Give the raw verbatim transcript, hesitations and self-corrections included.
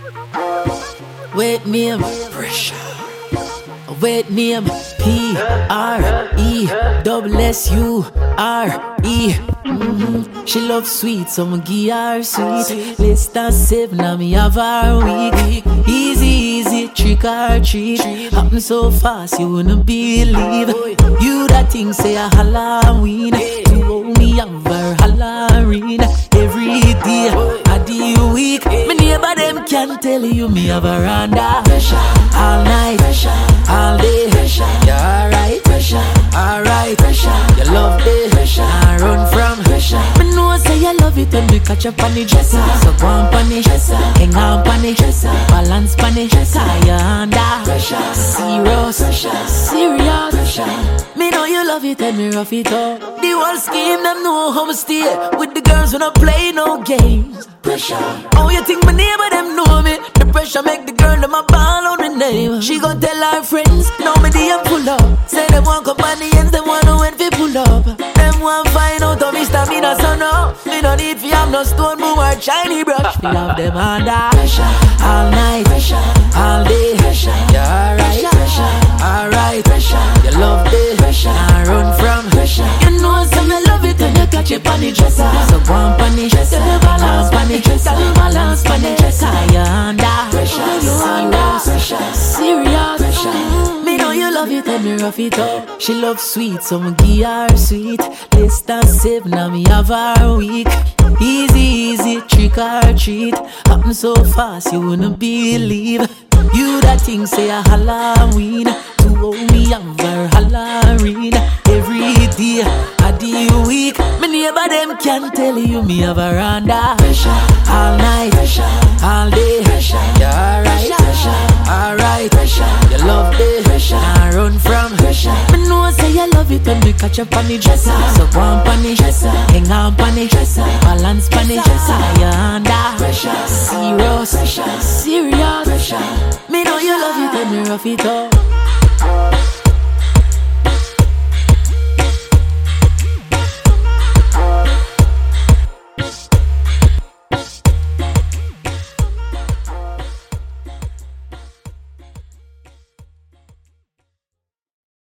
Wait name pressure. Wait name P R E double S U R E. Mm-hmm. She loves sweet, so I'ma give her sweet. Let's dance seven, now me have her week. Easy, easy, trick or treat. Happen so fast, you wouldn't believe. You that thing say a Halloween. You owe me have her Halloween. Every day, a day week. My neighbor them can tell you me have a randa. All night, all day. You alright, alright. You love it, I run from. Me know say you love it when we catch up on the dresser. So go on pan it, hang on pan it, balance pan it. Cause you under serious, serious. Me know you love it and me rough it up. The whole scheme them know how me stay with the girls when I play no games. Pressure. Oh, you think my neighbor them know me? The pressure make the girl them a ball on the name. She gon' tell her friends, know me the pull up. Say them want come on the ends, them want to when fi pull up. Them want find out how me stamina so no. Me no need fi have no stone boom or shiny brush. Me love them under pressure. All night, pressure. All day, pressure. You alright, alright. You love it, I run from pressure. You know some me love it when you catch it on the dresser. So go on pan it, balance pan it, balance pan it. Cause you under pressure, you under pressure, serious pressure. Me know you love it when me rough it up. She loves sweet, so me give her sweet. Less than seven, now me have her week. Easy, easy, trick or treat. Happen so fast, you wouldn't believe. You that thing say a Halloween. To owe me have her Halloween. Every day, a day week. My neighbor them can tell you me have a randa. All night, all day. You alright, alright. You love it, I run from. Me know say you love it when we catch up on the dresser. So go on pan it, hang on pan it, balance pan it. Cause you under serious, serious. Me know you love it when we rough it up.